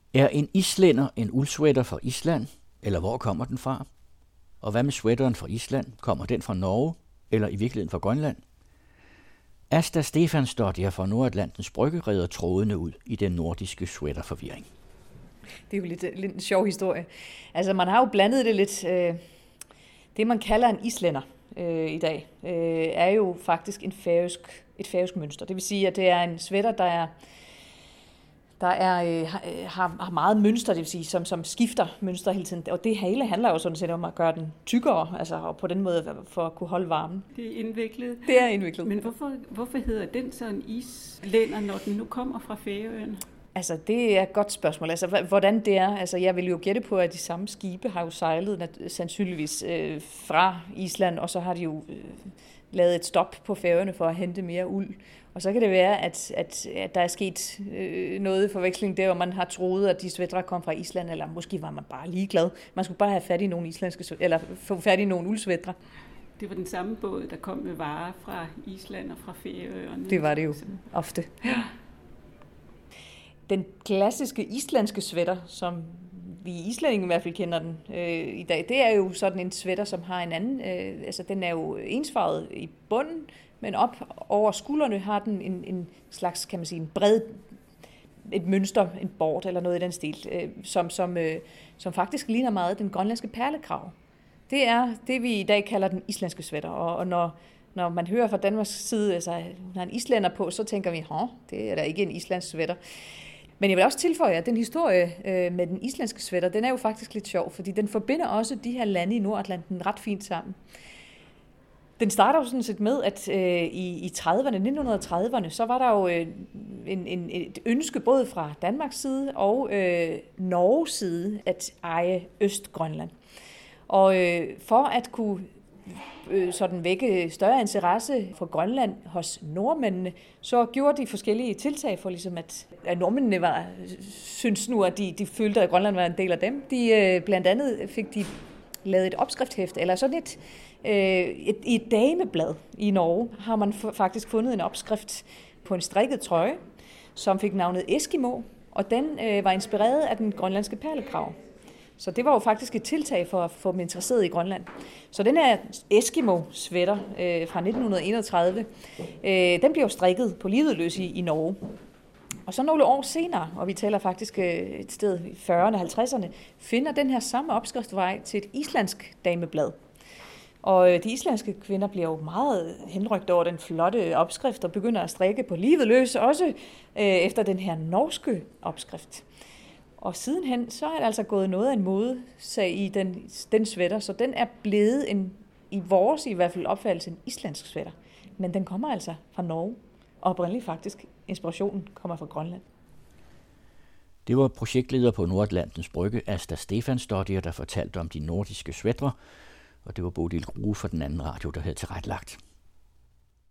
Er en islænder en uldsweater fra Island, eller hvor kommer den fra? Og hvad med sweateren fra Island? Kommer den fra Norge, eller i virkeligheden fra Grønland? Asta Stefansdottir fra Nordatlantens Brygge redder trådene ud i den nordiske sweaterforvirring. Det er jo lidt en sjov historie. Altså, man har jo blandet det lidt. Det, man kalder en islænder i dag, er jo faktisk et færøsk mønster. Det vil sige, at det er en sweater, har meget mønster, det vil sige, som skifter mønster hele tiden. Og det hele handler jo sådan set om at gøre den tykkere, altså og på den måde for at kunne holde varmen. Det er indviklet. Det er indviklet. Men hvorfor hedder den så en islænder, når den nu kommer fra Færøerne? Altså, det er et godt spørgsmål. Altså, hvordan det er. Altså, jeg vil jo gætte på, at de samme skibe har jo sejlet sandsynligvis fra Island, og så har de jo lavet et stop på Færøerne for at hente mere uld. Og så kan det være, at der er sket noget forveksling der, hvor man har troet, at de sweatre kom fra Island, eller måske var man bare ligeglad. Man skulle bare have fat i nogle islandske, eller få fat i nogle uldsweatre. Det var den samme båd, der kom med varer fra Island og fra Færøerne. Det var det jo ofte. Ja. Den klassiske islandske sweater, som vi islændinge i hvert fald kender den i dag, det er jo sådan en sweater, som har en anden, altså den er jo ensfarvet i bunden, men op over skuldrene har den en slags, kan man sige, en bred, et mønster, en bord eller noget i den stil, som faktisk ligner meget den grønlandske perlekrav. Det er det, vi i dag kalder den islandske sweater, og når man hører fra Danmarks side, altså når en islænder på, så tænker vi, det er da ikke en islandsk sweater. Men jeg vil også tilføje, at den historie med den islandske sweater, den er jo faktisk lidt sjov, fordi den forbinder også de her lande i Nordatlanten ret fint sammen. Den starter jo sådan set med, at i 1930'erne, så var der jo et ønske både fra Danmarks side og Norges side at eje Østgrønland. Og for at kunne sådan vække større interesse for Grønland hos nordmændene, så gjorde de forskellige tiltag for ligesom at nordmændene synes nu, at de følte, at Grønland var en del af dem. Blandt andet fik de lavet et opskriftshæfte, eller sådan et dameblad i Norge, har man faktisk fundet en opskrift på en strikket trøje, som fik navnet Eskimo, og den var inspireret af den grønlandske perlekrav. Så det var jo faktisk et tiltag for at få dem interesseret i Grønland. Så den her Eskimo-sweater fra 1931, den blev jo strikket på livet løs i Norge. Og så nogle år senere, og vi taler faktisk et sted i 40'erne og 50'erne, finder den her samme opskriftvej til et islandsk dameblad. Og de islandske kvinder bliver jo meget henrygt over den flotte opskrift og begynder at strikke på livet løs, også efter den her norske opskrift. Og sidenhen, så er det altså gået noget af en modesag i den sweater, så den er blevet i vores i hvert fald opfattelse en islandsk sweater. Men den kommer altså fra Norge, og oprindeligt faktisk inspirationen kommer fra Grønland. Det var projektleder på Nordatlantens Brygge, Asta Stefansdottir, der fortalte om de nordiske sweatre, og det var Bodil Grue for den anden radio, der havde tilrettelagt.